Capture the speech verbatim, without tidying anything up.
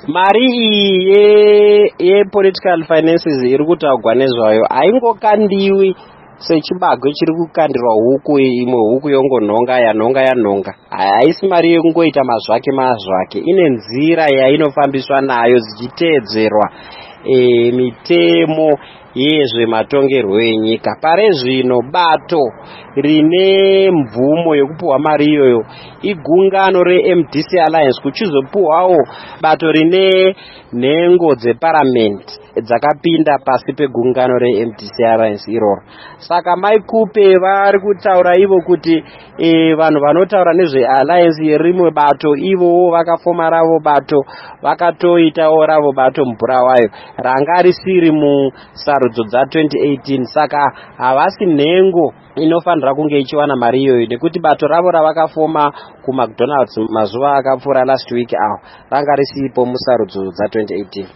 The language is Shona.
mari iyi yepolitical finances iri kutaurwa nezvayo haingokandiwi sechibagwe chiri kukandirwa huku imwe huku yongonhonga yanhonga yanhonga. Haisi mari yekungoita mazvake mazvake, ine nzira yainofambiswa nayo zichiteedzerwa e, mitemo yezvematongerwo enyika. Pare zvino bato rine mvumo yekupuhwa mari iyoyo igungano reM D C Alliance, kuchizopuhwawo bato rine nhengo dzeparamend dzakapinda pasi pegungano reM D C Alliance iroro. Saka maikupe vari kutaura ivo kuti e, vanhu vanotaura nezvealliance yerimwe bato ivowo vakafoma ravo bato, vakatoitawo ravo bato mubhurawayo ranga risiri musarudzo dza twenty eighteen. Saka havasi nhengo inofanira kunge ichiwana mari iyoyo, nekuti bato ravo ravakafoma kuMcDonald's mazuva akapfuura last week aho ranga risipo musarudzo dza twenty eighteen.